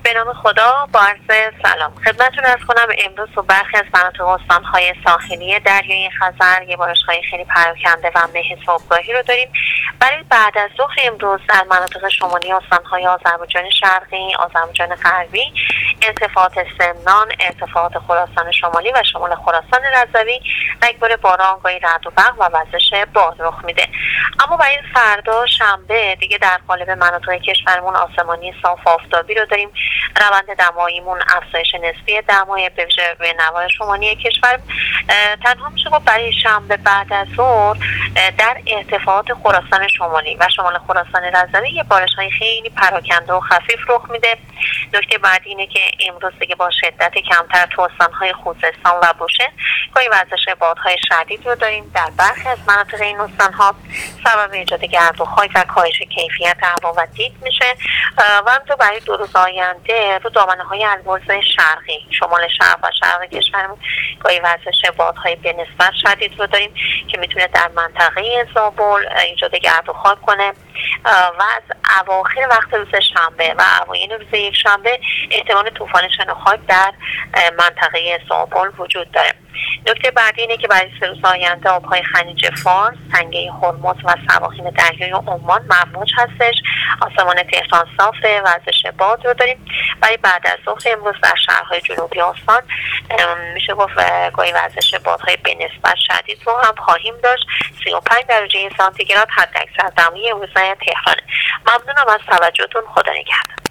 به نام خدا، با عرض سلام خدمتتون عرض کنم. امروز تو برخی از مناطق استان‌های ساحلی دریای خزر یه بارش‌های خیلی پراکنده و مه صبحگاهی رو داریم. برای بعد از ظهر امروز در مناطق شمالی استان‌های آذربایجان شرقی، آذربایجان غربی، ارتفاعات سمنان، ارتفاعات خراسان شمالی و شمال خراسان رضوی یک بار باران، گاهی رعد و برق و وزش باد رخ میده. اما برای فردا شنبه دیگه در قالب مناطق کشورمون آسمانی صاف آفتابی رو داریم. روند دماییمون افزایش نسبی دمای به ویژه روی نواحی شمالی کشور. تنها میشه گفت برای شنبه بعد از ظهر در ارتفاعات خراسان شمالی و شمال خراسان رضوی یه بارش‌های خیلی پراکنده و خفیف رخ میده. نکته بعدی اینه که امروز دیگه با شدت کمتر تو استان‌های خوزستان و بوشهر گاهی وزش بادهای شدید رو داریم. در برخی از مناطق این استان‌ها سبب ایجاد گرد و خاک و کاهش کیفیت هوا و دید میشه. و همینطور برای 2 روز آینده رو دامنه‌های البرز شرقی، شمال شرق و شرق کشورمون گاهی وزش بادهای به نسبت شدید رو داریم که میتونه در منطقه زابل ایجاد گرد و خاک کنه. و از اواخر وقت روز شنبه و اوایل روز یک شنبه احتمال طوفان شن و خاک در منطقه زابل وجود داره. نکته بعدی اینه که برای 3 روز آینده آبهای خلیج فارس، تنگه هرمز و سواحل دریای عمان مموج هستش. آسمان تهران صافه، وزش باد رو داریم. برای بعد از ظهر امروز در شهرهای جنوبی استان میشه گفت گاهی وزش بادهای به نسبت شدید رو هم خواهیم داشت. 35 درجه سانتیگراد حداکثر دمای روزهای تهرانه. ممنونم از توجهتون. خدا نگهدار.